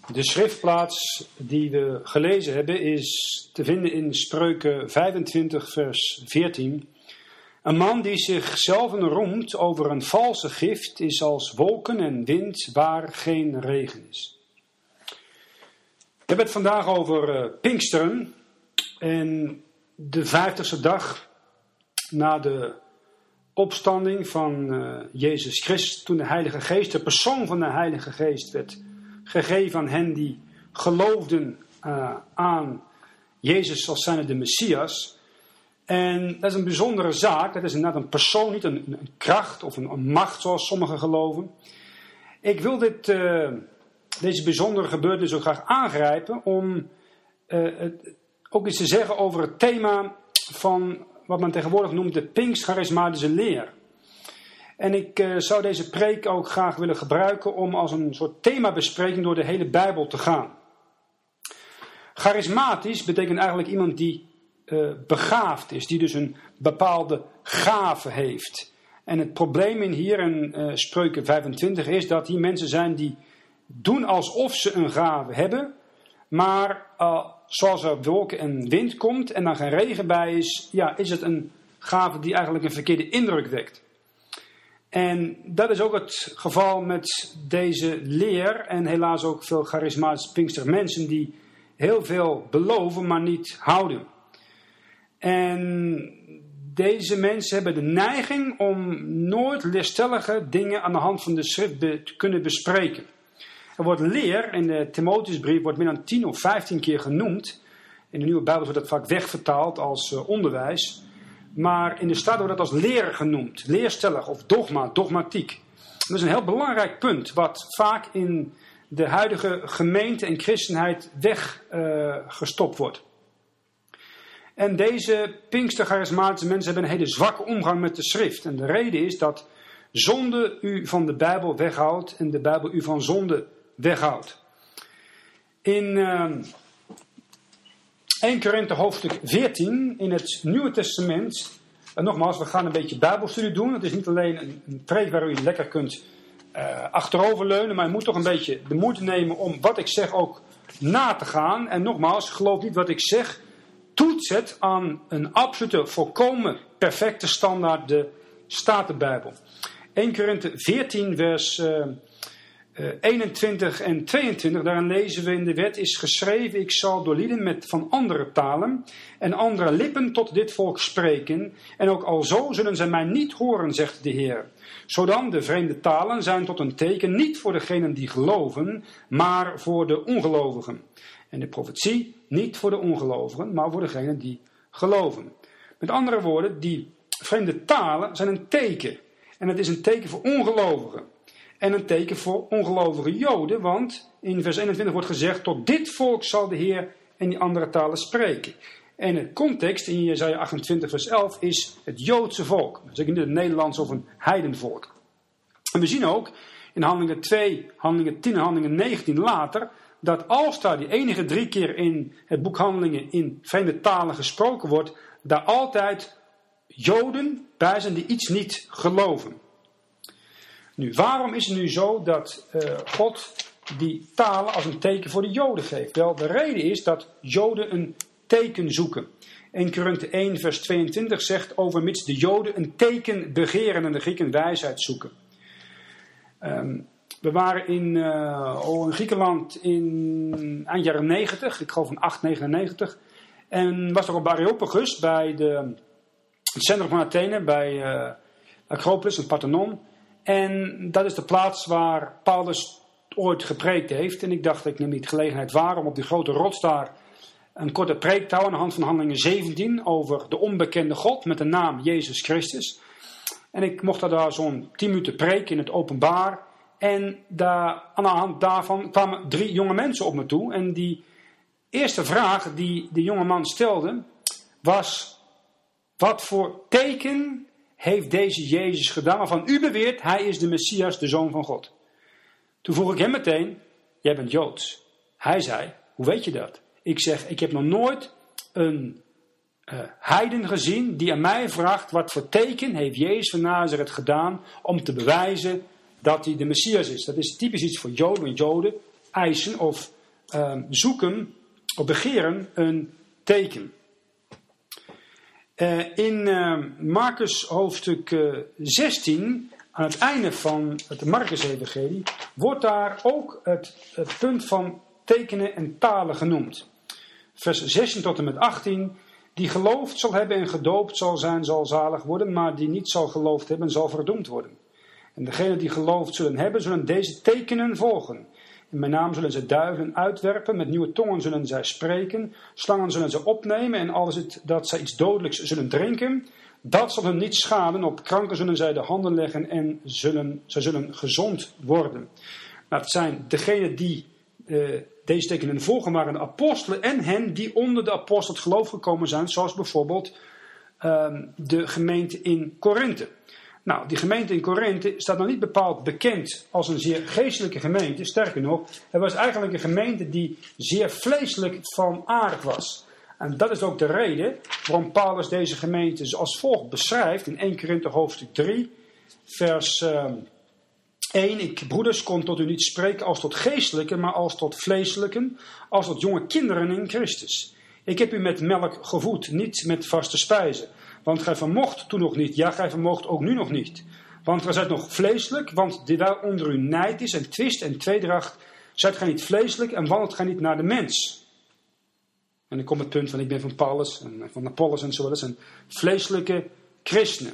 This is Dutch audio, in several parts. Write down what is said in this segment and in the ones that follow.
De schriftplaats die we gelezen hebben is te vinden in Spreuken 25 vers 14. Een man die zichzelf roemt over een valse gift is als wolken en wind waar geen regen is. We hebben het vandaag over Pinksteren en de 50ste dag na de opstanding van Jezus Christus, toen de Heilige Geest, de persoon van de Heilige Geest, werd gegeven aan hen die geloofden aan Jezus als zijnde de Messias. En dat is een bijzondere zaak. Dat is inderdaad een persoon, niet een kracht of een macht zoals sommigen geloven. Ik wil deze bijzondere gebeurtenis ook graag aangrijpen om ook iets te zeggen over het thema van wat men tegenwoordig noemt de Pinkstcharismatische leer. En ik zou deze preek ook graag willen gebruiken om als een soort themabespreking door de hele Bijbel te gaan. Charismatisch betekent eigenlijk iemand die begaafd is, die dus een bepaalde gave heeft. En het probleem hier in Spreuken 25 is dat hier mensen zijn die doen alsof ze een gave hebben, maar zoals er wolken en wind komt en dan geen regen bij is, ja, is het een gave die eigenlijk een verkeerde indruk wekt. En dat is ook het geval met deze leer en helaas ook veel charismatische Pinkstermensen die heel veel beloven, maar niet houden. En deze mensen hebben de neiging om nooit leerstellige dingen aan de hand van de schrift te kunnen bespreken. Er wordt leer, in de Timotheusbrief wordt meer dan 10 of 15 keer genoemd. In de Nieuwe Bijbel wordt dat vaak wegvertaald als onderwijs. Maar in de Staat wordt dat als leer genoemd. Leerstellig of dogmatiek. Dat is een heel belangrijk punt wat vaak in de huidige gemeente en christenheid weggestopt wordt. En deze Pinkstercharismatische mensen hebben een hele zwakke omgang met de schrift. En de reden is dat zonde u van de Bijbel weghoudt en de Bijbel u van zonde weghoudt. In 1 Korinthe hoofdstuk 14 in het Nieuwe Testament. En nogmaals, we gaan een beetje Bijbelstudie doen. Het is niet alleen een preek waar u lekker kunt achteroverleunen. Maar je moet toch een beetje de moeite nemen om wat ik zeg ook na te gaan. En nogmaals, geloof niet wat ik zeg. Toets het aan een absolute, volkomen perfecte standaard, de Statenbijbel. 1 Korinthe 14 vers 21 en 22, daarin lezen we in de wet is geschreven, ik zal door lieden van andere talen en andere lippen tot dit volk spreken. En ook alzo zullen zij mij niet horen, zegt de Heer. Zodan de vreemde talen zijn tot een teken, niet voor degenen die geloven, maar voor de ongelovigen. En de profetie niet voor de ongelovigen, maar voor degenen die geloven. Met andere woorden, die vreemde talen zijn een teken. En het is een teken voor ongelovigen. En een teken voor ongelovige Joden, want in vers 21 wordt gezegd, tot dit volk zal de Heer in die andere talen spreken. En het context in Jesaja 28 vers 11 is het Joodse volk. Dus niet het Nederlands of een heidenvolk. En we zien ook in Handelingen 2, Handelingen 10 en Handelingen 19 later, dat als daar die enige 3 keer in het boek Handelingen in vreemde talen gesproken wordt, daar altijd Joden bij zijn die iets niet geloven. Nu, waarom is het nu zo dat God die talen als een teken voor de Joden geeft? Wel, de reden is dat Joden een teken zoeken. 1 Korinthe 1 vers 22 zegt overmits de Joden een teken begeren en de Grieken wijsheid zoeken. We waren in Griekenland in eind jaren 90, ik geloof in 899. En was er op Areopagus bij het centrum van Athene, bij Acropolis, het Parthenon. En dat is de plaats waar Paulus ooit gepreekt heeft. En ik dacht, ik neem die gelegenheid waar om op die grote rots daar een korte preek te houden aan de hand van Handelingen 17 over de onbekende God met de naam Jezus Christus. En ik mocht daar zo'n 10 minuten preken in het openbaar. En aan de hand daarvan kwamen 3 jonge mensen op me toe. En die eerste vraag die de jonge man stelde was, wat voor teken heeft deze Jezus gedaan waarvan u beweert, hij is de Messias, de Zoon van God? Toen vroeg ik hem meteen, jij bent Joods. Hij zei, hoe weet je dat? Ik zeg, ik heb nog nooit een heiden gezien die aan mij vraagt, wat voor teken heeft Jezus van Nazareth gedaan om te bewijzen dat hij de Messias is. Dat is typisch iets voor Joden, want Joden eisen of zoeken of begeren een teken. In Marcus hoofdstuk 16, aan het einde van het Marcus-evangelie, wordt daar ook het punt van tekenen en talen genoemd. Vers 16 tot en met 18. Die geloofd zal hebben en gedoopt zal zijn, zal zalig worden, maar die niet zal geloofd hebben, zal verdoemd worden. En degenen die geloofd zullen hebben, zullen deze tekenen volgen. In mijn naam zullen zij duivelen uitwerpen, met nieuwe tongen zullen zij spreken, slangen zullen ze opnemen en alles dat zij iets dodelijks zullen drinken, dat zal hen niet schaden. Op kranken zullen zij de handen leggen en zij zullen gezond worden. Nou, het zijn degenen die deze tekenen volgen, waren de apostelen en hen die onder de apostel het geloof gekomen zijn, zoals bijvoorbeeld de gemeente in Korinthe. Nou, die gemeente in Korinthe staat nog niet bepaald bekend als een zeer geestelijke gemeente. Sterker nog, het was eigenlijk een gemeente die zeer vleeselijk van aard was. En dat is ook de reden waarom Paulus deze gemeente als volgt beschrijft in 1 Korinthe hoofdstuk 3, vers 1. Ik, broeders, kon tot u niet spreken als tot geestelijken, maar als tot vleeselijken, als tot jonge kinderen in Christus. Ik heb u met melk gevoed, niet met vaste spijzen. Want gij vermocht toen nog niet, ja, gij vermoogt ook nu nog niet. Want gij zijt nog vleeselijk, want terwijl onder u nijd is en twist en tweedracht, zijt gij niet vleeselijk en wandelt gij niet naar de mens. En dan komt het punt van ik ben van Paulus en van Apollos en zo, dat zijn vleeselijke christenen.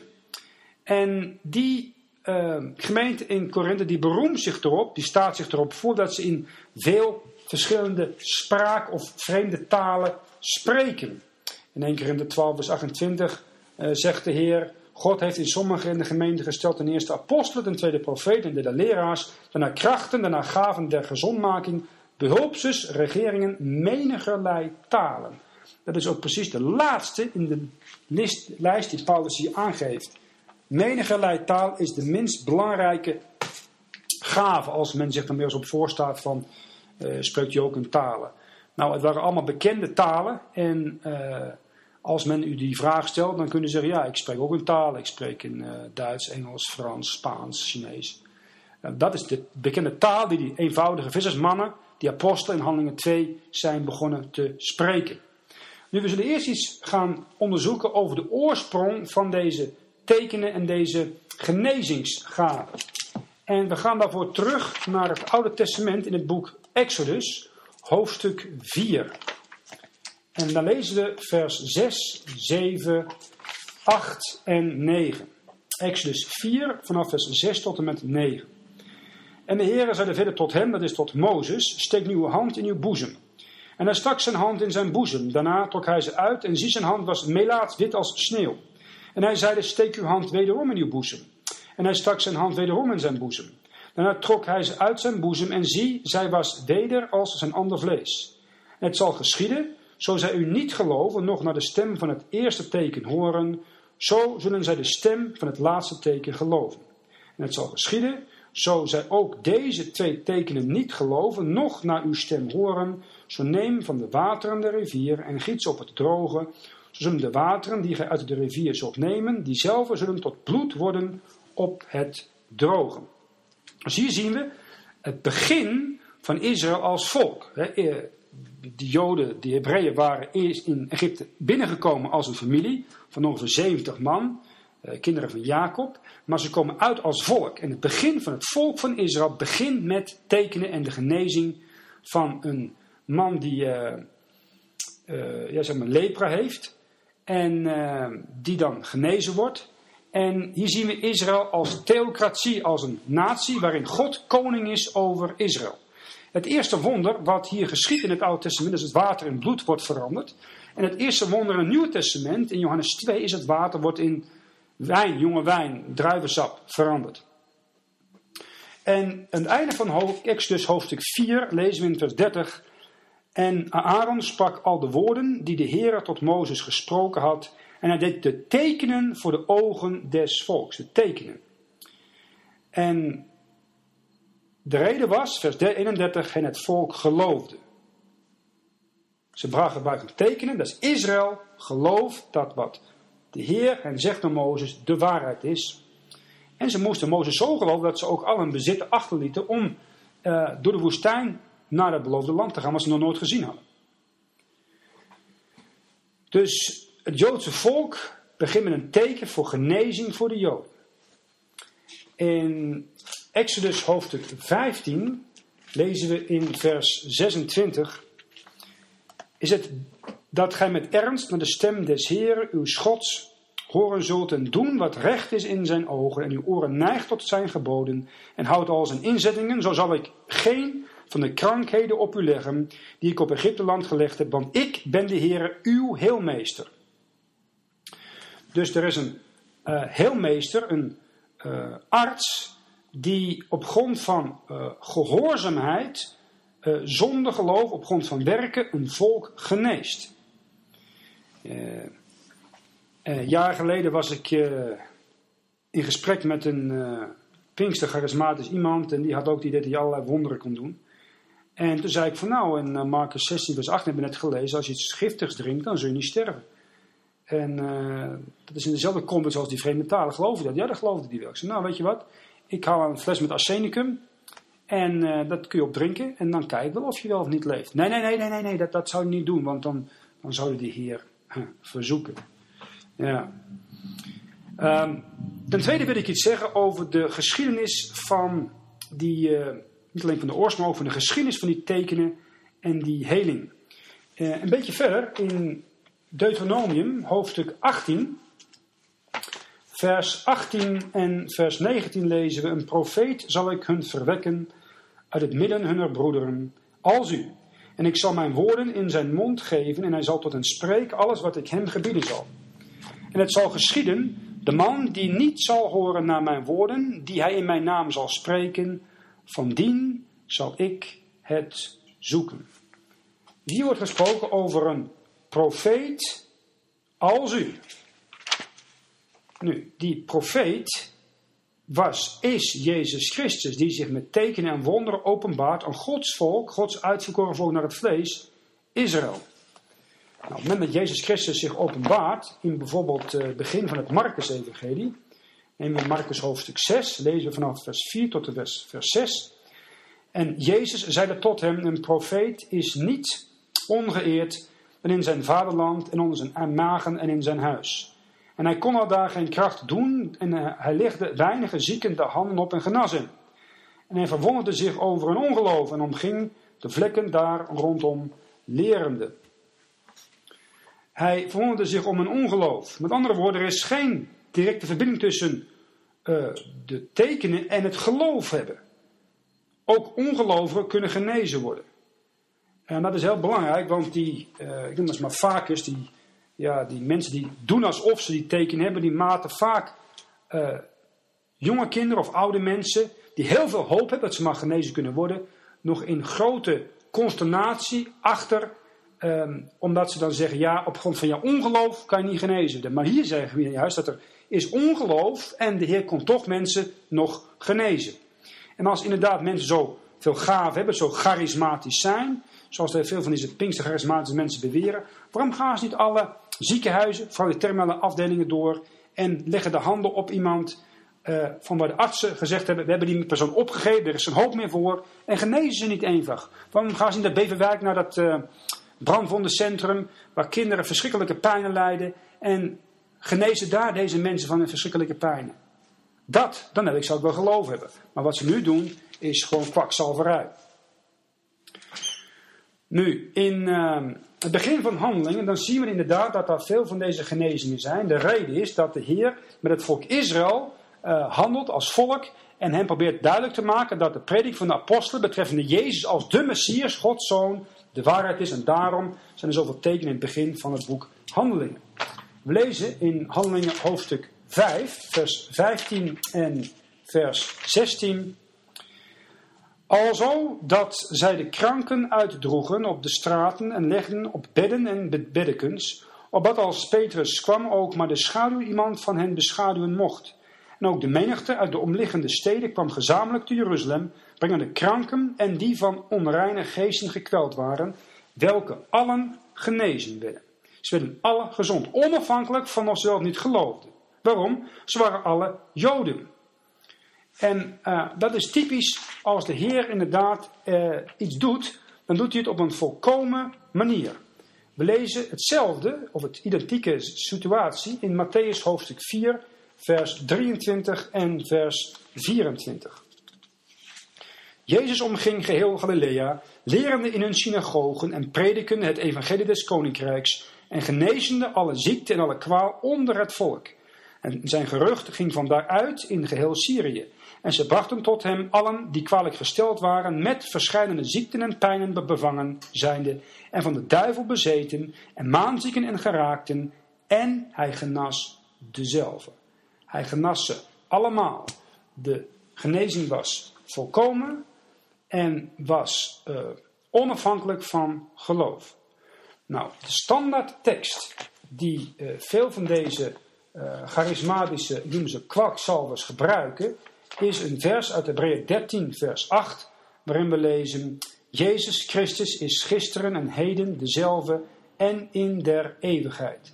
En die gemeente in Korinthe, die beroemt zich erop, die staat zich erop voor dat ze in veel verschillende spraak of vreemde talen spreken. In 1 Korinthe 12 vers 28 zegt de Heer, God heeft in sommigen in de gemeente gesteld ten eerste apostelen, ten tweede profeten, ten derde leraars, daarna krachten, daarna gaven der gezondmaking, behulpsters, regeringen, menigerlei talen. Dat is ook precies de laatste in de lijst die Paulus hier aangeeft. Menigerlei taal is de minst belangrijke gave, als men zich dan weer eens op voorstaat van, spreekt u ook in talen. Nou, het waren allemaal bekende talen en als men u die vraag stelt, dan kunnen u zeggen, ja, ik spreek ook een taal. Ik spreek in Duits, Engels, Frans, Spaans, Chinees. Dat is de bekende taal die eenvoudige vissersmannen, die apostelen in Handelingen 2, zijn begonnen te spreken. Nu, we zullen eerst iets gaan onderzoeken over de oorsprong van deze tekenen en deze genezingsgaven. En we gaan daarvoor terug naar het Oude Testament in het boek Exodus, hoofdstuk 4. En dan lezen we vers 6, 7, 8 en 9. Exodus 4, vanaf vers 6 tot en met 9. En de Heere zeide verder tot hem, dat is tot Mozes, steek nu uw hand in uw boezem. En hij stak zijn hand in zijn boezem. Daarna trok hij ze uit en zie zijn hand was melaats wit als sneeuw. En hij zeide, steek uw hand wederom in uw boezem. En hij stak zijn hand wederom in zijn boezem. Daarna trok hij ze uit zijn boezem en zie, zij was weder als zijn ander vlees. En het zal geschieden, zo zij u niet geloven, nog naar de stem van het eerste teken horen, zo zullen zij de stem van het laatste teken geloven. En het zal geschieden, zo zij ook deze twee tekenen niet geloven, noch naar uw stem horen, zo neem van de wateren der rivier en giet ze op het droge, zo zullen de wateren die gij uit de rivier zult nemen, diezelfde zullen tot bloed worden op het droge. Dus hier zien we het begin van Israël als volk. De Joden, de Hebreeën waren eerst in Egypte binnengekomen als een familie van ongeveer 70 man, kinderen van Jacob. Maar ze komen uit als volk. En het begin van het volk van Israël begint met tekenen en de genezing van een man die lepra heeft. En die dan genezen wordt. En hier zien we Israël als theocratie, als een natie waarin God koning is over Israël. Het eerste wonder wat hier geschiet in het Oude Testament is het water in bloed wordt veranderd. En het eerste wonder in het Nieuwe Testament, in Johannes 2, is het water wordt in wijn, jonge wijn, druivensap veranderd. En aan het einde van Exodus hoofdstuk 4 lezen we in vers 30. En Aaron sprak al de woorden die de Heere tot Mozes gesproken had. En hij deed de tekenen voor de ogen des volks. De tekenen. En de reden was, vers 31, en het volk geloofde. Ze brachten buiten tekenen, dat is Israël gelooft dat wat de Heer hen zegt door Mozes de waarheid is. En ze moesten Mozes zo geloven dat ze ook al hun bezit achterlieten om door de woestijn naar het beloofde land te gaan, wat ze nog nooit gezien hadden. Dus het Joodse volk begint met een teken voor genezing voor de Joden. In Exodus hoofdstuk 15 lezen we in vers 26. Is het dat gij met ernst naar de stem des Heeren, uw Gods, horen zult en doen wat recht is in zijn ogen en uw oren neigt tot zijn geboden en houdt al zijn inzettingen, zo zal ik geen van de krankheden op u leggen die ik op Egypteland gelegd heb, want ik ben de Heere, uw heelmeester. Dus er is een heelmeester, een arts, die op grond van gehoorzaamheid, zonder geloof, op grond van werken, een volk geneest. Jaren geleden was ik in gesprek met een Pinkster charismatisch iemand en die had ook het idee dat hij allerlei wonderen kon doen. En toen zei ik van nou, in Marcus 16 vers 8 hebben we net gelezen, als je iets giftigs drinkt, dan zul je niet sterven. En dat is in dezelfde context als die vreemde talen. Geloof je dat? Ja, dat geloofde die wel. Ik zei, nou weet je wat, ik haal een fles met arsenicum en dat kun je opdrinken en dan kijk wel of je wel of niet leeft. Nee, dat zou je niet doen, want dan zou je de Heer verzoeken. Ja. Ten tweede wil ik iets zeggen over de geschiedenis van die, niet alleen van de oorsprong, ook van de geschiedenis van die tekenen en die heling. Een beetje verder in Deuteronomium, hoofdstuk 18, vers 18 en vers 19 lezen we: een profeet zal ik hun verwekken uit het midden hunner broederen, als u. En ik zal mijn woorden in zijn mond geven en hij zal tot hen spreken alles wat ik hem gebieden zal. En het zal geschieden, de man die niet zal horen naar mijn woorden, die hij in mijn naam zal spreken, van dien zal ik het zoeken. Hier wordt gesproken over een profeet als u. Nu, die profeet is Jezus Christus, die zich met tekenen en wonderen openbaart aan Gods volk, Gods uitverkoren volk naar het vlees, Israël. Nou, op het moment dat Jezus Christus zich openbaart, in bijvoorbeeld het begin van het Marcus-evangelie, nemen we Marcus hoofdstuk 6, lezen we vanaf vers 4 tot vers 6. En Jezus zeide tot hem, een profeet is niet ongeëerd dan in zijn vaderland en onder zijn magen en in zijn huis. En hij kon al daar geen kracht doen en hij legde weinige zieken de handen op en genas hen. En hij verwonderde zich over hun ongeloof en omging de vlekken daar rondom lerende. Hij verwonderde zich om hun ongeloof. Met andere woorden, er is geen directe verbinding tussen de tekenen en het geloof hebben. Ook ongelovigen kunnen genezen worden. En dat is heel belangrijk, want ik noem dat maar vaakjes, die mensen die doen alsof ze die teken hebben, die maten vaak jonge kinderen of oude mensen die heel veel hoop hebben dat ze maar genezen kunnen worden, nog in grote consternatie achter, omdat ze dan zeggen, ja, op grond van jouw ongeloof kan je niet genezen worden. Maar hier zeggen we juist dat er is ongeloof en de Heer kon toch mensen nog genezen. En als inderdaad mensen zo veel gaven hebben, zo charismatisch zijn, zoals veel van deze Pinkster charismatische mensen beweren, waarom gaan ze niet alle ziekenhuizen, vooral de terminale afdelingen door en leggen de handen op iemand van waar de artsen gezegd hebben, we hebben die persoon opgegeven, er is een hoop meer voor en genezen ze niet eenvoudig. Waarom gaan ze in de Beverwijk naar dat brandwondencentrum waar kinderen verschrikkelijke pijnen lijden en genezen daar deze mensen van hun verschrikkelijke pijnen? Dan zou ik wel geloof hebben. Maar wat ze nu doen is gewoon kwakzalverij. Nu, in het begin van Handelingen, dan zien we inderdaad dat er veel van deze genezingen zijn. De reden is dat de Heer met het volk Israël handelt als volk en hen probeert duidelijk te maken dat de prediking van de apostelen betreffende Jezus als de Messias, Gods Zoon, de waarheid is. En daarom zijn er zoveel tekenen in het begin van het boek Handelingen. We lezen in Handelingen hoofdstuk 5, vers 15 en vers 16. Alzo dat zij de kranken uitdroegen op de straten en legden op bedden en beddekens, opdat als Petrus kwam ook maar de schaduw iemand van hen beschaduwen mocht. En ook de menigte uit de omliggende steden kwam gezamenlijk te Jeruzalem, brengen de kranken en die van onreine geesten gekweld waren, welke allen genezen werden. Ze werden alle gezond, onafhankelijk van of ze wel niet geloofden. Waarom? Ze waren alle Joden. En dat is typisch als de Heer inderdaad iets doet, dan doet hij het op een volkomen manier. We lezen hetzelfde, of het identieke situatie, in Mattheüs hoofdstuk 4, vers 23 en vers 24. Jezus omging geheel Galilea, lerende in hun synagogen en predikende het evangelie des koninkrijks en genezende alle ziekte en alle kwaal onder het volk. En zijn gerucht ging van daaruit in geheel Syrië. En ze brachten tot hem allen die kwalijk gesteld waren, met verscheidene ziekten en pijnen bevangen zijnde, en van de duivel bezeten, en maanzieken en geraakten, en hij genas dezelve. Hij genas ze allemaal. De genezing was volkomen en was onafhankelijk van geloof. Nou, de standaard tekst die veel van deze charismatische, noemen ze kwakzalvers, gebruiken, is een vers uit Hebreeën 13 vers 8, waarin we lezen: Jezus Christus is gisteren en heden dezelfde en in der eeuwigheid.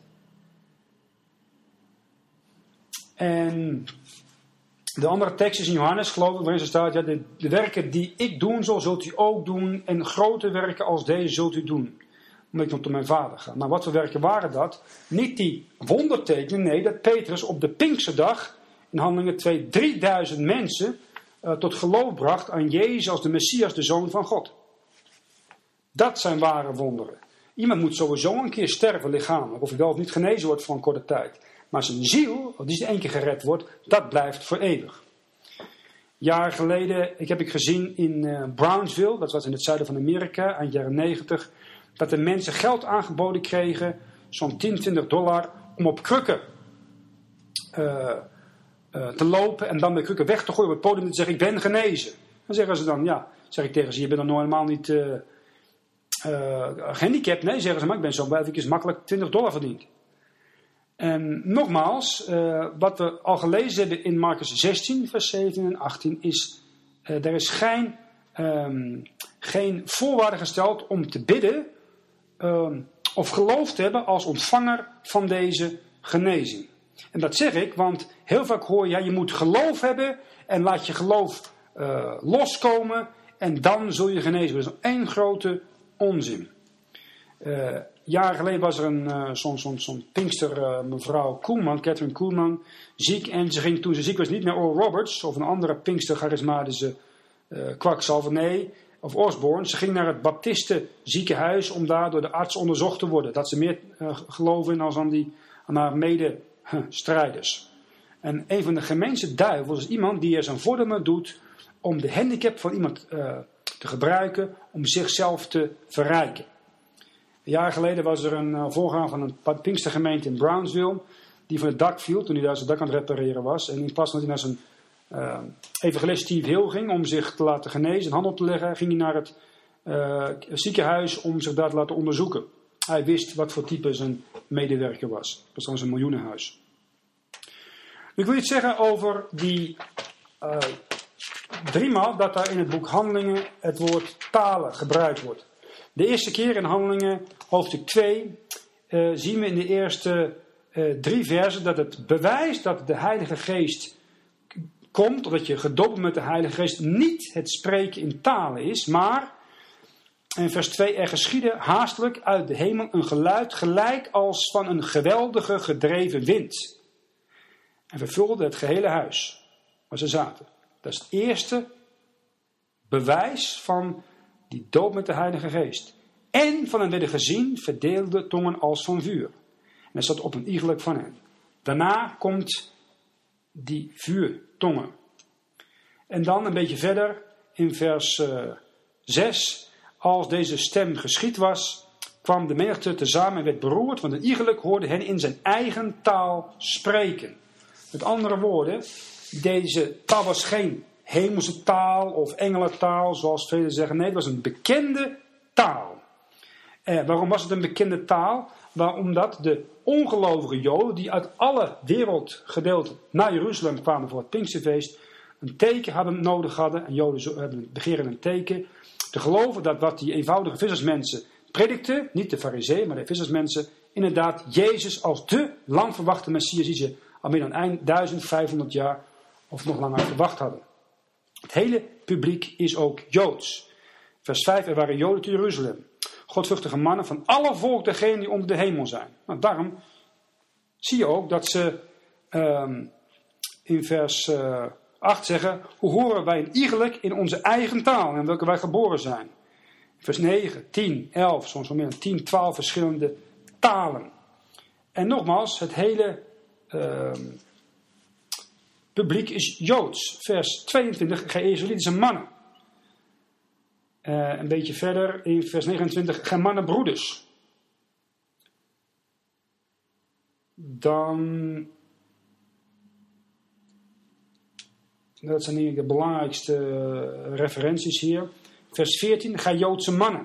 En de andere tekst is in Johannes, geloof ik, waarin er staat: ja, de werken die ik doen zal, zult u ook doen, en grote werken als deze zult u doen, omdat ik nog tot mijn vader ga. Nou, wat voor werken waren dat? Niet die wondertekenen, nee, dat Petrus op de Pinksterdag in Handelingen 2 3000 mensen tot geloof bracht aan Jezus als de Messias, de Zoon van God. Dat zijn ware wonderen. Iemand moet sowieso een keer sterven lichamelijk, of hij wel of niet genezen wordt voor een korte tijd. Maar zijn ziel, als die één keer gered wordt, dat blijft voor eeuwig. Jaren geleden heb ik gezien in Brownsville, dat was in het zuiden van Amerika, eind jaren 90, dat de mensen geld aangeboden kregen, zo'n $10-20, om op krukken te lopen en dan de krukken weg te gooien op het podium en te zeggen: ik ben genezen. Dan zeggen ze dan, ja, zeg ik tegen ze: je bent dan normaal niet gehandicapt. Nee, zeggen ze, maar ik ben zo blij dat ik eens makkelijk $20 verdiend. En nogmaals, wat we al gelezen hebben in Marcus 16, vers 17 en 18, is, er is geen voorwaarde gesteld om te bidden of geloof te hebben als ontvanger van deze genezing. En dat zeg ik, want heel vaak hoor je, ja, je moet geloof hebben en laat je geloof loskomen en dan zul je genezen worden. Dat is één grote onzin. Jaren geleden was er zo'n Pinkster mevrouw Koelman, Catherine Koelman, ziek. En ze ging, toen ze ziek was, niet naar Oral Roberts of een andere Pinkster charismatische kwakzalver, nee, of Osborne. Ze ging naar het Baptisten ziekenhuis om daar door de arts onderzocht te worden. Dat ze meer geloven als aan haar medestrijders. En een van de gemeenste duivels is iemand die er zijn vorderen doet om de handicap van iemand te gebruiken om zichzelf te verrijken. Een jaar geleden was er een voorganger van een Pinkstergemeente in Brownsville die van het dak viel toen hij daar zijn dak aan het repareren was. En in plaats van dat hij naar zijn evangelist Steve Hill ging om zich te laten genezen en hand op te leggen, ging hij naar het ziekenhuis om zich daar te laten onderzoeken. Hij wist wat voor type zijn medewerker was. Dat was trouwens een miljoenenhuis. Ik wil iets zeggen over die 3 maal dat daar in het boek Handelingen het woord talen gebruikt wordt. De eerste keer in Handelingen, hoofdstuk 2, zien we in de eerste 3 versen dat het bewijs dat de Heilige Geest komt, of dat je gedoopt met de Heilige Geest, niet het spreken in talen is, maar, in vers 2, er geschiedde haastelijk uit de hemel een geluid gelijk als van een geweldige gedreven wind. En vervulde het gehele huis waar ze zaten. Dat is het eerste bewijs van die doop met de Heilige Geest. En van hen werden gezien verdeelde tongen als van vuur. En er zat op een iegelijk van hen. Daarna komt die vuurtongen. En dan een beetje verder in vers 6. Als deze stem geschied was, kwam de menigte tezamen en werd beroerd, want een iegelijk hoorde hen in zijn eigen taal spreken. Met andere woorden, deze taal was geen hemelse taal of engelentaal, zoals velen zeggen. Nee, het was een bekende taal. Waarom was het een bekende taal? Omdat de ongelovige Joden, die uit alle wereldgedeelten naar Jeruzalem kwamen voor het Pinksterfeest, een teken nodig hadden. En Joden begeren een teken. Te geloven dat wat die eenvoudige vissersmensen predikten, niet de Farizeeën, maar de vissersmensen, inderdaad Jezus als de lang verwachte Messias, die ze al meer dan 1500 jaar of nog langer verwacht hadden. Het hele publiek is ook Joods. Vers 5, er waren Joden te Jeruzalem. Godvruchtige mannen van alle volk degenen die onder de hemel zijn. Nou, daarom zie je ook dat ze in vers 8 zeggen, hoe horen wij iegelijk in onze eigen taal in welke wij geboren zijn. Vers 9, 10, 11, soms wel meer dan 10, 12 verschillende talen. En nogmaals, het hele publiek is Joods. Vers 22, gij Israëlitische mannen. Een beetje verder in vers 29, gij mannen broeders. Dan, dat zijn eigenlijk de belangrijkste referenties hier. Vers 14, gij Joodse mannen.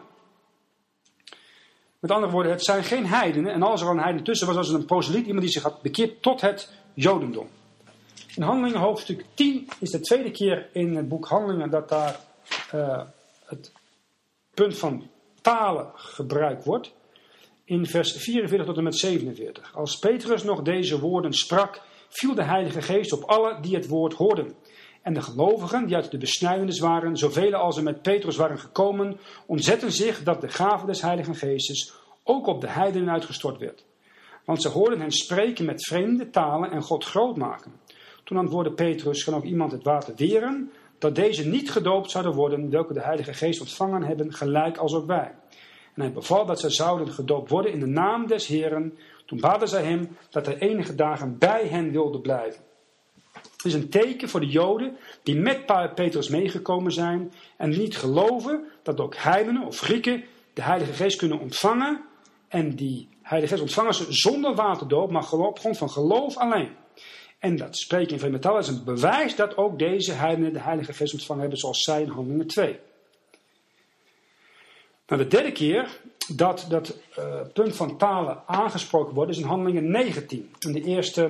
Met andere woorden, het zijn geen heidenen. En als er een heiden tussen was, was het een proseliet, iemand die zich had bekeerd tot het Jodendom. In Handelingen hoofdstuk 10 is de tweede keer in het boek Handelingen dat daar het punt van talen gebruikt wordt. In vers 44 tot en met 47. Als Petrus nog deze woorden sprak, viel de Heilige Geest op alle die het woord hoorden. En de gelovigen die uit de besnijdenis waren, zoveel als er met Petrus waren gekomen, ontzetten zich dat de gave des Heiligen Geestes ook op de heidenen uitgestort werd. Want ze hoorden hen spreken met vreemde talen en God groot maken. Toen antwoordde Petrus, kan ook iemand het water weren, dat deze niet gedoopt zouden worden, welke de Heilige Geest ontvangen hebben, gelijk als ook wij. En hij beval dat zij zouden gedoopt worden in de naam des Heeren. Toen baden zij hem dat hij enige dagen bij hen wilde blijven. Het is een teken voor de Joden die met Petrus meegekomen zijn en die niet geloven dat ook heidenen of Grieken de Heilige Geest kunnen ontvangen. En die Heilige Geest ontvangen ze zonder waterdoop, maar op grond van geloof alleen. En dat spreken in vreemde taal is een bewijs dat ook deze heidenen de Heilige Geest ontvangen hebben, zoals zij in Handelingen 2. Nou, de derde keer dat dat punt van talen aangesproken wordt is in Handelingen 19. In de eerste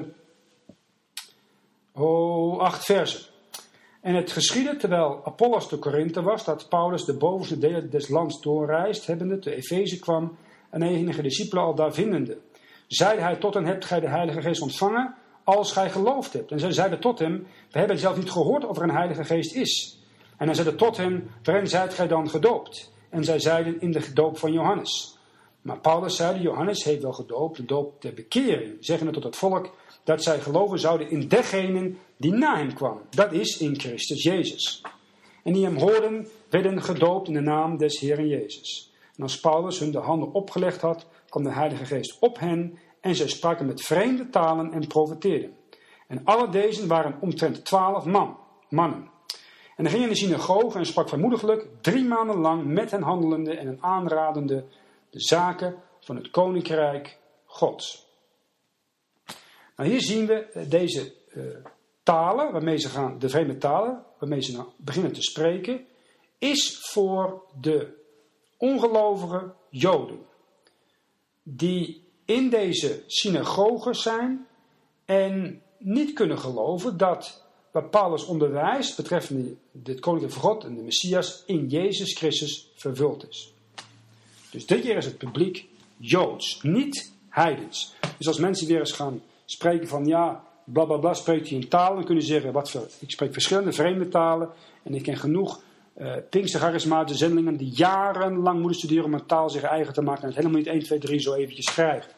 8 versen. En het geschiedde terwijl Apollos te Korinthe was, dat Paulus de bovenste delen des lands doorreist, hebbende te Efeze kwam en enige discipelen al daar vindende. Zeide hij tot hen, hebt gij de Heilige Geest ontvangen, als gij geloofd hebt. En zij zeiden tot hem, we hebben zelf niet gehoord of er een Heilige Geest is. En hij zeide tot hen, waarin zijt gij dan gedoopt? En zij zeiden, in de doop van Johannes. Maar Paulus zeide, Johannes heeft wel gedoopt, de doop ter bekering, zeggende tot het volk, dat zij geloven zouden in degene die na hem kwam. Dat is in Christus Jezus. En die hem hoorden, werden gedoopt in de naam des Heeren Jezus. En als Paulus hun de handen opgelegd had, kwam de Heilige Geest op hen en zij spraken met vreemde talen en profeteerden. En alle deze waren omtrent 12 mannen. En hij ging in de synagoge en sprak vermoediglijk 3 maanden lang met hen handelende en hen aanradende de zaken van het koninkrijk Gods. Nou, hier zien we deze talen, waarmee ze gaan, de vreemde talen, waarmee ze nou beginnen te spreken, is voor de ongelovige Joden. Die in deze synagoges zijn en niet kunnen geloven dat wat Paulus onderwijst betreffende het koninkrijk van God en de Messias in Jezus Christus vervuld is. Dus dit keer is het publiek Joods, niet heidens. Dus als mensen weer eens gaan spreken van ja, bla bla bla, spreekt hij in taal, dan kunnen ze zeggen, ik spreek verschillende vreemde talen en ik ken genoeg Pinkstercharismatische zendelingen die jarenlang moeten studeren om een taal zich eigen te maken en het helemaal niet 1, 2, 3 zo eventjes krijgen.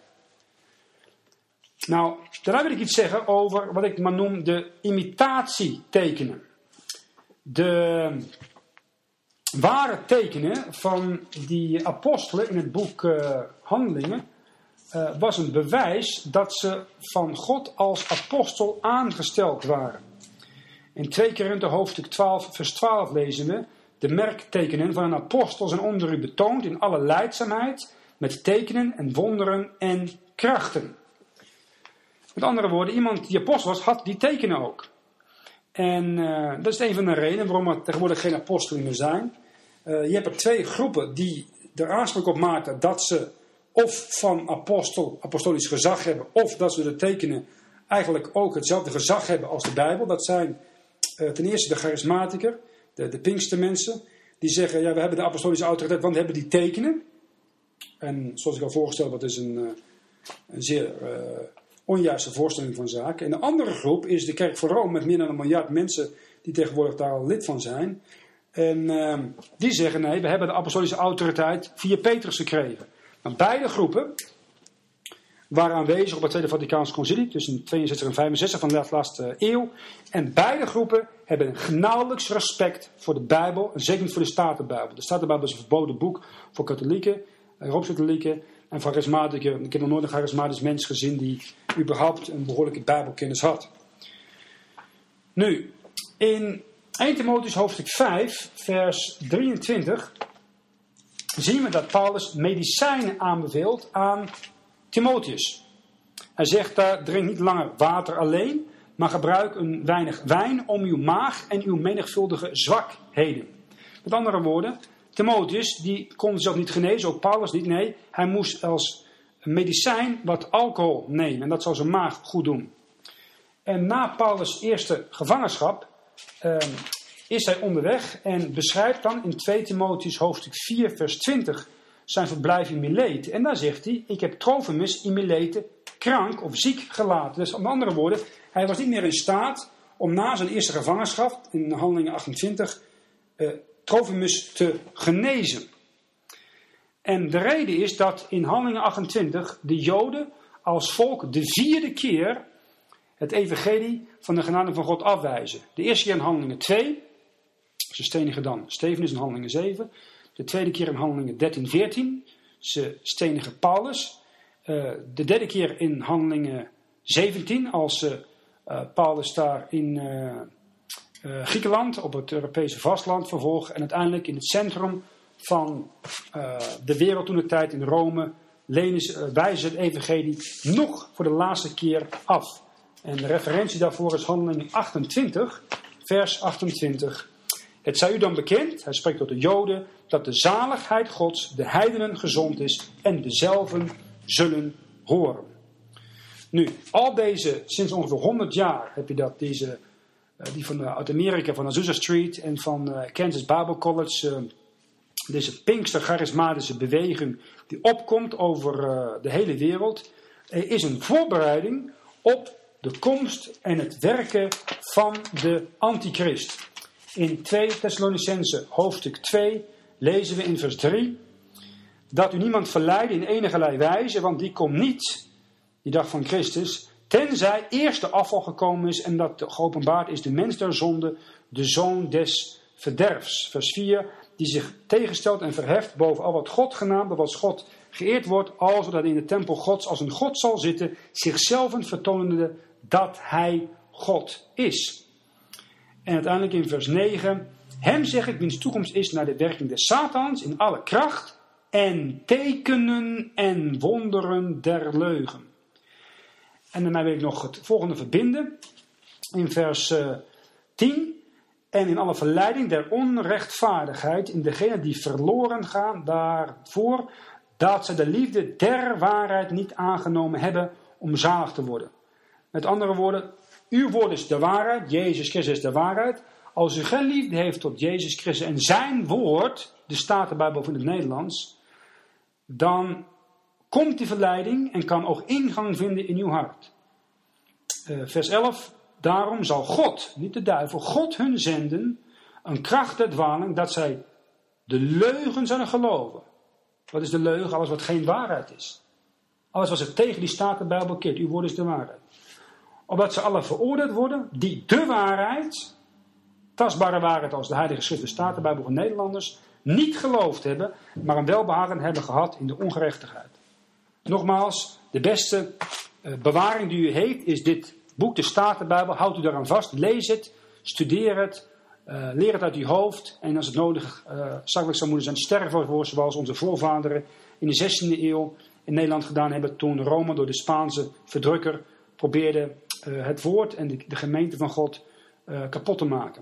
Nou, daarna wil ik iets zeggen over wat ik maar noem de imitatietekenen. De ware tekenen van die apostelen in het boek Handelingen was een bewijs dat ze van God als apostel aangesteld waren. In 2 Korinthe hoofdstuk 12 vers 12 lezen we, de merktekenen van een apostel zijn onder u betoond in alle lijdzaamheid, met tekenen en wonderen en krachten. Met andere woorden, iemand die apostel was, had die tekenen ook. En dat is een van de redenen waarom er tegenwoordig geen apostelen meer zijn. Je hebt er 2 groepen die er aanspraak op maken dat ze of van apostolisch gezag hebben, of dat ze de tekenen eigenlijk ook hetzelfde gezag hebben als de Bijbel. Dat zijn ten eerste de charismatiker, de Pinkstermensen, die zeggen, ja, we hebben de apostolische autoriteit, want we hebben die tekenen. En zoals ik al voorgesteld heb, dat is een zeer onjuiste voorstelling van zaken. En de andere groep is de kerk van Rome met meer dan 1 miljard mensen die tegenwoordig daar al lid van zijn. En die zeggen nee, we hebben de apostolische autoriteit via Petrus gekregen. Maar beide groepen waren aanwezig op het Tweede Vaticaans Concilie tussen 62 en 65 van de laatste eeuw. En beide groepen hebben nauwelijks respect voor de Bijbel en zeker niet voor de Statenbijbel. De Statenbijbel is een verboden boek voor katholieken, Rooms-katholieken en voor charismatieken. Ik heb nog nooit een charismatisch mens gezien die überhaupt een behoorlijke Bijbelkennis had. Nu, in 1 Timotheüs hoofdstuk 5, vers 23 zien we dat Paulus medicijnen aanbeveelt aan Timotheus. Hij zegt daar, drink niet langer water alleen, maar gebruik een weinig wijn om uw maag en uw menigvuldige zwakheden. Met andere woorden, Timotheus die kon zichzelf niet genezen, ook Paulus niet, nee. Hij moest als medicijn wat alcohol nemen en dat zou zijn maag goed doen. En na Paulus' eerste gevangenschap is hij onderweg en beschrijft dan in 2 Timotheüs hoofdstuk 4 vers 20 zijn verblijf in Milete. En daar zegt hij, ik heb Trophimus in Milete krank of ziek gelaten. Dus met andere woorden, hij was niet meer in staat om na zijn eerste gevangenschap in Handelingen 28 Trophimus te genezen. En de reden is dat in Handelingen 28 de Joden als volk de 4e keer het evangelie van de genade van God afwijzen. De eerste keer in Handelingen 2, ze stenigen dan Stefanus in Handelingen 7. De tweede keer in Handelingen 13-14, ze stenigen Paulus. De derde keer in Handelingen 17, als Paulus daar in Griekenland op het Europese vasteland vervolgen. En uiteindelijk in het centrum van de wereld toen de tijd in Rome wijzen ze het evangelie nog voor de laatste keer af. En de referentie daarvoor is Handelingen 28, vers 28. Het zij u dan bekend, hij spreekt tot de Joden, dat de zaligheid Gods de heidenen gezond is en dezelven zullen horen. Nu, al deze, sinds ongeveer 100 jaar heb je dat, die uit Amerika, van Azusa Street en van Kansas Bible College, deze Pinkster charismatische beweging die opkomt over de hele wereld, is een voorbereiding op de komst en het werken van de antichrist. In 2 Thessalonicenzen hoofdstuk 2 lezen we in vers 3 dat u niemand verleidde in enigerlei wijze, want die komt niet, die dag van Christus, tenzij eerst de afval gekomen is en dat geopenbaard is de mens der zonde, de zoon des verderfs. Vers 4, die zich tegenstelt en verheft boven al wat God genaamd, wat God geëerd wordt, alzo dat in de tempel Gods als een God zal zitten, zichzelf vertonende dat hij God is. En uiteindelijk in vers 9, hem zeg ik wiens toekomst is naar de werking des Satans in alle kracht en tekenen en wonderen der leugen. En daarna wil ik nog het volgende verbinden. In vers 10. En in alle verleiding der onrechtvaardigheid in degenen die verloren gaan daarvoor dat zij de liefde der waarheid niet aangenomen hebben om zalig te worden. Met andere woorden, uw woord is de waarheid, Jezus Christus is de waarheid. Als u geen liefde heeft tot Jezus Christus en zijn woord, de Statenbijbel in het Nederlands, dan komt die verleiding en kan ook ingang vinden in uw hart. Vers 11, daarom zal God, niet de duivel, God hun zenden een kracht der dwaling dat zij de leugen zullen geloven. Wat is de leugen? Alles wat geen waarheid is. Alles wat zich tegen die Statenbijbel keert. Uw woord is de waarheid. Opdat ze alle veroordeeld worden die de waarheid, tastbare waarheid als de Heilige Schrift, de Statenbijbel van Nederlanders, niet geloofd hebben, maar een welbehagen hebben gehad in de ongerechtigheid. Nogmaals, de beste bewaring die u heeft is dit boek, de Statenbijbel. Houdt u daaraan vast, lees het, studeer het, leer het uit uw hoofd. En als het nodig zakelijk zou moeten zijn, sterven ervoor, zoals onze voorvaderen in de 16e eeuw in Nederland gedaan hebben, toen Rome door de Spaanse verdrukker probeerde het woord en de gemeente van God kapot te maken.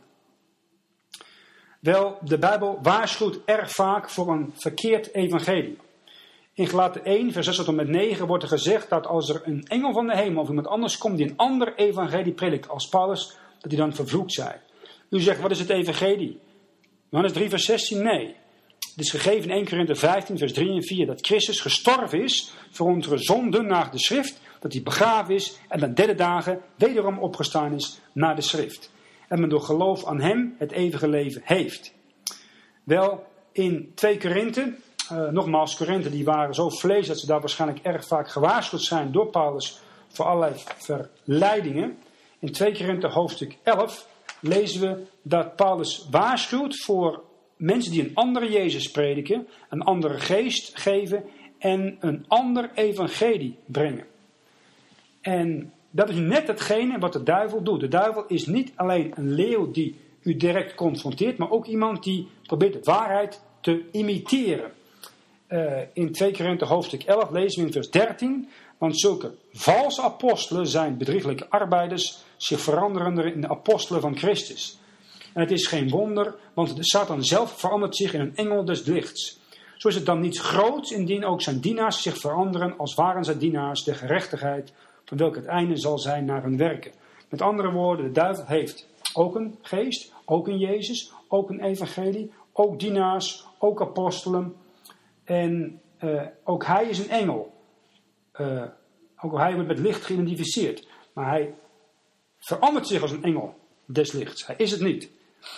Wel, de Bijbel waarschuwt erg vaak voor een verkeerd evangelie. In Galaten 1, vers 6 tot en met 9 wordt er gezegd dat als er een engel van de hemel of iemand anders komt die een ander evangelie predikt als Paulus, dat hij dan vervloekt zij. U zegt, wat is het evangelie? Johannes 3, vers 16, nee. Het is gegeven in 1 Korinthe 15, vers 3 en 4, dat Christus gestorven is voor onze zonden naar de schrift, dat hij begraven is en dan 3 dagen wederom opgestaan is naar de schrift. en men door geloof aan hem het eeuwige leven heeft. Wel, in 2 Korinthe, nogmaals, Korinthe die waren zo vlees dat ze daar waarschijnlijk erg vaak gewaarschuwd zijn door Paulus voor allerlei verleidingen. In 2 Korinthe hoofdstuk 11 lezen we dat Paulus waarschuwt voor mensen die een andere Jezus prediken, een andere geest geven en een ander evangelie brengen. En dat is net hetgene wat de duivel doet. De duivel is niet alleen een leeuw die u direct confronteert, maar ook iemand die probeert de waarheid te imiteren. In 2 Korinthe hoofdstuk 11 lezen we in vers 13, want zulke valse apostelen zijn bedrieglijke arbeiders, zich veranderender in de apostelen van Christus. En het is geen wonder, want de Satan zelf verandert zich in een engel des lichts. Zo is het dan niets groots, indien ook zijn dienaars zich veranderen, als waren zij dienaars der gerechtigheid, van welke het einde zal zijn naar hun werken. Met andere woorden, de duivel heeft ook een geest, ook een Jezus, ook een evangelie, ook dienaars, ook apostelen. En ook hij is een engel. Ook hij wordt met licht geïdentificeerd. Maar hij verandert zich als een engel des lichts. Hij is het niet.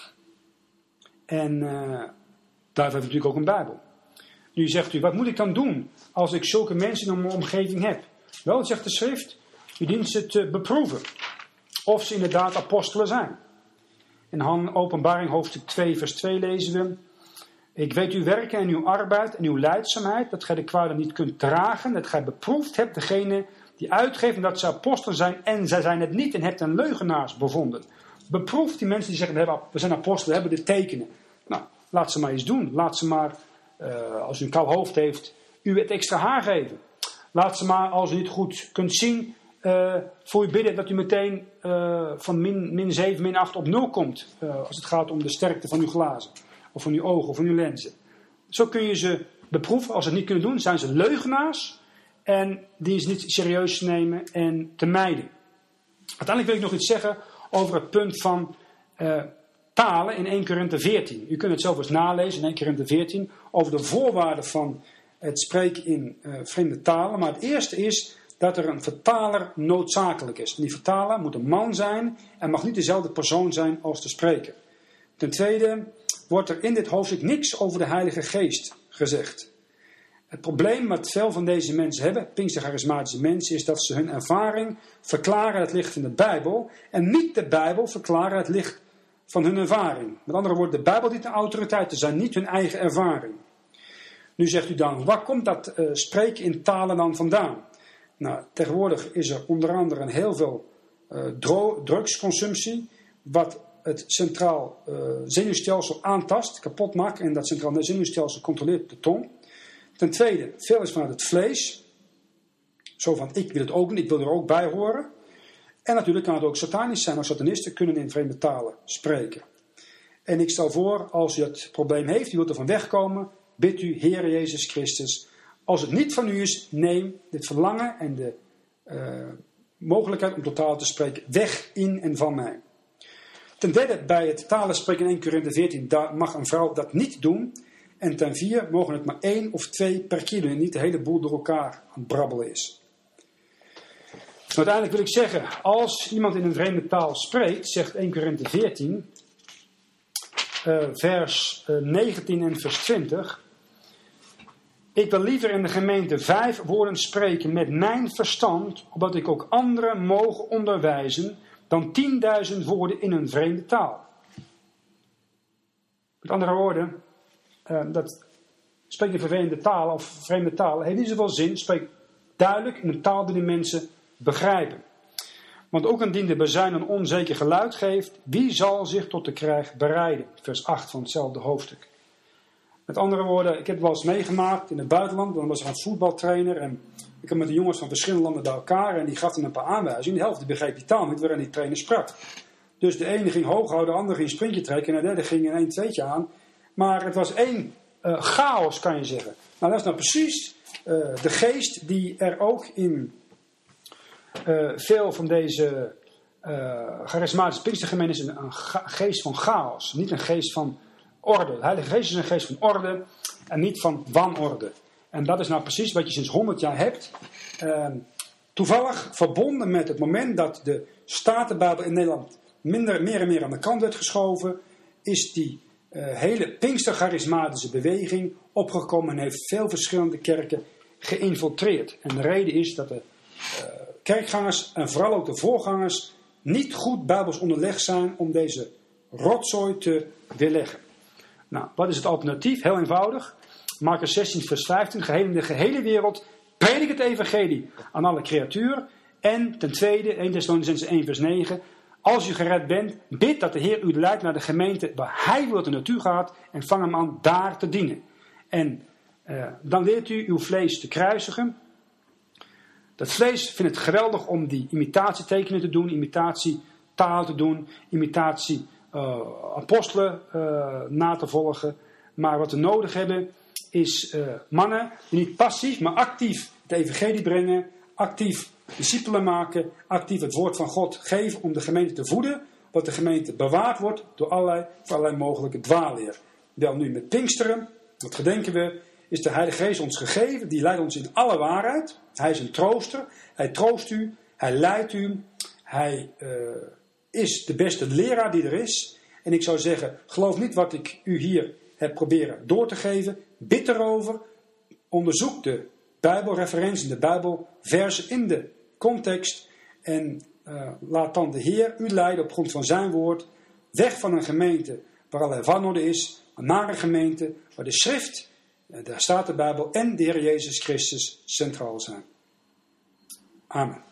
En duivel heeft natuurlijk ook een Bijbel. Nu zegt u, wat moet ik dan doen als ik zulke mensen in mijn omgeving heb? Wel, zegt de schrift, u dient ze te beproeven of ze inderdaad apostelen zijn. In Openbaring hoofdstuk 2 vers 2 lezen we, ik weet uw werken en uw arbeid en uw lijdzaamheid, dat gij de kwade niet kunt dragen, dat gij beproefd hebt degene die uitgeven dat ze apostelen zijn en zij zijn het niet en hebt een leugenaars bevonden. Beproef die mensen die zeggen, we zijn apostelen, hebben de tekenen. Nou, laat ze maar eens doen. Laat ze maar, als u een kaal hoofd heeft, u het extra haar geven. Laat ze maar, als u niet goed kunt zien, voor u bidden dat u meteen van min 7, min 8 op 0 komt. Als het gaat om de sterkte van uw glazen. Of van uw ogen of van uw lenzen. Zo kun je ze beproeven. Als ze het niet kunnen doen, zijn ze leugenaars. En die ze niet serieus te nemen en te mijden. Uiteindelijk wil ik nog iets zeggen over het punt van talen in 1 Korinthe 14. U kunt het zelf eens nalezen in 1 Korinthe 14. Over de voorwaarden van het spreken in vreemde talen. Maar het eerste is dat er een vertaler noodzakelijk is. En die vertaler moet een man zijn en mag niet dezelfde persoon zijn als de spreker. Ten tweede wordt er in dit hoofdstuk niks over de Heilige Geest gezegd. Het probleem wat veel van deze mensen hebben, Pinkstercharismatische mensen, is dat ze hun ervaring verklaren het licht van de Bijbel en niet de Bijbel verklaren het licht van hun ervaring. Met andere woorden, de Bijbel dient de autoriteit te zijn, niet hun eigen ervaring. Nu zegt u dan, waar komt dat spreken in talen dan vandaan? Nou, tegenwoordig is er onder andere een heel veel drugsconsumptie, wat het centraal zenuwstelsel aantast, kapot maakt. En dat centraal zenuwstelsel controleert de tong. Ten tweede, veel is vanuit het vlees. Zo van, ik wil het ook niet, ik wil er ook bij horen. En natuurlijk kan het ook satanisch zijn, maar satanisten kunnen in vreemde talen spreken. En ik stel voor, als u het probleem heeft, u wilt er van wegkomen, bid u, Heer Jezus Christus. Als het niet van u is, neem dit verlangen en de mogelijkheid om totaal te spreken weg in en van mij. Ten derde, bij het talen spreken in 1 Korinthe 14, daar mag een vrouw dat niet doen. En ten vierde, mogen het maar 1 of 2 per keer doen en niet de hele boel door elkaar aan het brabbelen is. Dus uiteindelijk wil ik zeggen, als iemand in een vreemde taal spreekt, zegt 1 Korinthe 14, vers 19 en vers 20. Ik wil liever in de gemeente 5 woorden spreken met mijn verstand, opdat ik ook anderen mogen onderwijzen, dan 10.000 woorden in een vreemde taal. Met andere woorden, dat spreek je vreemde talen of vreemde talen heeft niet zoveel zin. Spreek duidelijk in een taal die de mensen begrijpen. Want ook indien de bazuin een onzeker geluid geeft, wie zal zich tot de krijg bereiden? Vers 8 van hetzelfde hoofdstuk. Met andere woorden, ik heb het wel eens meegemaakt in het buitenland. Dan was er een voetbaltrainer en ik kwam met de jongens van verschillende landen bij elkaar en die gaf dan een paar aanwijzingen. De helft begreep die taal niet waarin die trainer sprak. Dus de ene ging hoog houden, de andere ging sprintje trekken en de derde ging een 1-2'tje aan. Maar het was één chaos, kan je zeggen. Nou, dat is nou precies de geest die er ook in veel van deze charismatische Pinkstergemeenten is. Een geest van chaos, niet een geest van orde. De Heilige Geest is een geest van orde en niet van wanorde. En dat is nou precies wat je sinds 100 jaar hebt. Toevallig verbonden met het moment dat de Statenbijbel in Nederland meer en meer aan de kant werd geschoven, is die hele Pinkstercharismatische beweging opgekomen en heeft veel verschillende kerken geïnfiltreerd. En de reden is dat de kerkgangers en vooral ook de voorgangers niet goed bijbels onderlegd zijn om deze rotzooi te weerleggen. Nou, wat is het alternatief? Heel eenvoudig. Markus 16 vers 15. In de gehele wereld predik het evangelie aan alle creatuur. En ten tweede, 1 Thessalonicenzen 1 vers 9. Als u gered bent, bid dat de Heer u leidt naar de gemeente waar Hij wil dat u naartoe gaat. En vang hem aan daar te dienen. En dan leert u uw vlees te kruisigen. Dat vlees vindt het geweldig om die imitatietekenen te doen. Imitatietaal te doen. Imitatie apostelen na te volgen. Maar wat we nodig hebben is mannen die niet passief, maar actief het evangelie brengen. Actief discipelen maken. Actief het woord van God geven om de gemeente te voeden. Wat de gemeente bewaard wordt door allerlei mogelijke dwaalleer. Wel nu met Pinksteren, wat gedenken we, is de Heilige Geest ons gegeven. Die leidt ons in alle waarheid. Hij is een trooster. Hij troost u. Hij leidt u. Hij is de beste leraar die er is. En ik zou zeggen, geloof niet wat ik u hier heb proberen door te geven. Bid erover. Onderzoek de Bijbelreferenties, de Bijbelversen in de context. En laat dan de Heer u leiden op grond van zijn woord. Weg van een gemeente waar allerlei wanorde is. Naar een gemeente waar de schrift, daar staat de Bijbel en de Heer Jezus Christus centraal zijn. Amen.